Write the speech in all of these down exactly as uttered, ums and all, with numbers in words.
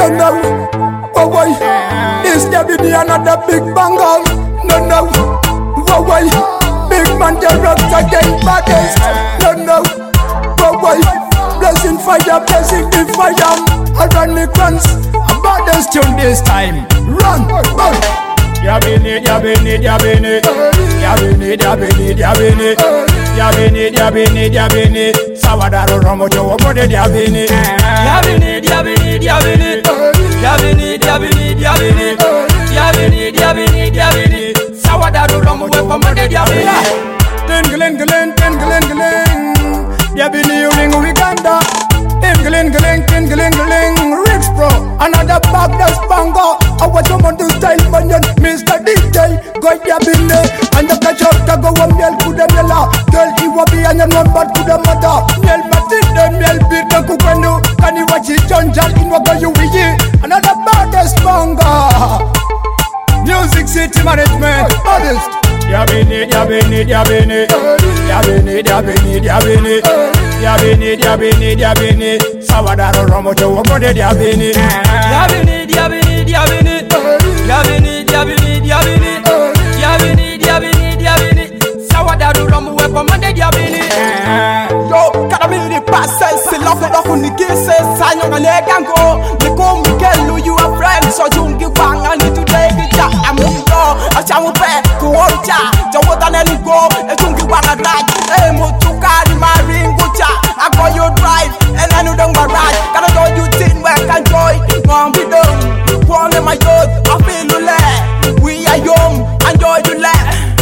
No, no. Oh, boy. This there be another big banger. No, no. Oh, boy. Big man, the rocks again, baddest. No, no. Oh, boy. Blessing fire, blessing the fire. I run the guns. I'm baddest tune this time. Run, run. Yabini, yabini, yabini. Yabini, yabini, yabini. Yabini, yabini, yabini. Sawadaro romo jowo bode yabini. Yabini, yabini, yabini. Yabini, yabini, yabini. Yabini, yabini, yabini. Sawadaro romo wepo bode yabini. Tingling, tingling, tingling, tingling. Yabini uling Uganda. Tingling, tingling, tingling, tingling. Rich Pro, another bag that's banger. I want someone to style banyan, Mister D J. Go yabini, and the catch up to go on miel kuda miela. Girl, you will be an one bad kuda mata. Miel matin, miel beat the kukendo. Can you watch it, John Jal in waka you will ye? Another bag that's banger. Music City Management, artist. Yabini, yabini, yabini. Yabini, yabini, yabini. Yabini, yabini, yabini. Sawadaro romo jowo bode yabini. Yabini, yabini, yabini. Yabini, yabini, yabini. Yabini, yabini, yabini. Sawadaro romo wepo bode yabini. Yo, kada miri passa se loko loko ni kise sanyo ngale gango. Niko mikelu you a friend so jungi wanga ni today bija amundo. Achamu pe kuonja. Jawo taneni go e jungi wanga raj. E mutukari maringucha. I go you drive and I know don't garage. Kada do you tin where can joy. Mom be done. One in my youth I feel you left. We are young enjoy you left.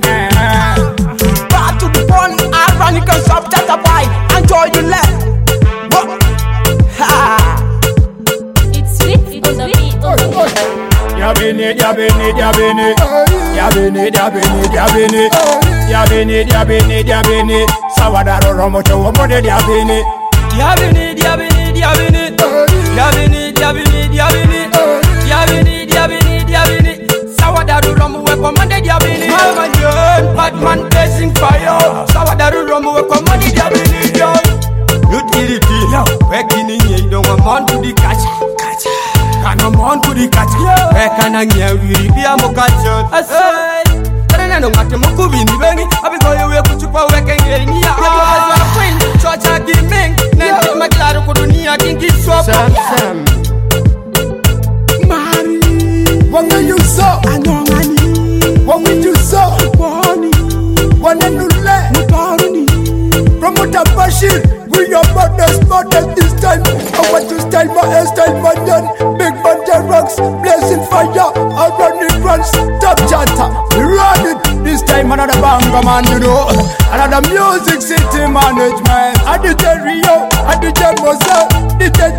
Back to the point I run you can stop just a bite. Enjoy you left. It's sweet on the beat. Yabini, yabini, yabini. Yabini, yabini, yabini. Yabini, yabini, yabini. Sawadaro romo jowo bode yabini. Yabini, yabini, yabini. Yabini, yabini, yabini. Yabini, yabini, yabini. Sawadaro romo wepo bode yabini. Mama John, Batman blazing fire. Sawadaro romo wepo bode yabini. You did it, yo. Working in here, you don't want man to the catch. Catch. Can no man to the catch. Where can I hear you? Be a mokacho. I say. No matter mukubi ni bengi abigo yewe kuchupa weke ngeni ya ya queen chocha gaming nende maklaro ko dunia kingi swap sam Mari wanga you so Anongani wanga you so Wani Wana nule Mutaruni Promoter Bashir we your brothers brothers this time I want to style my hairstyle man. Big man the rocks blazing fire. I run it runs top chanta. We run it this time another banger man you know. Another Music City Management. I D J Rio, I D J Mozart, D J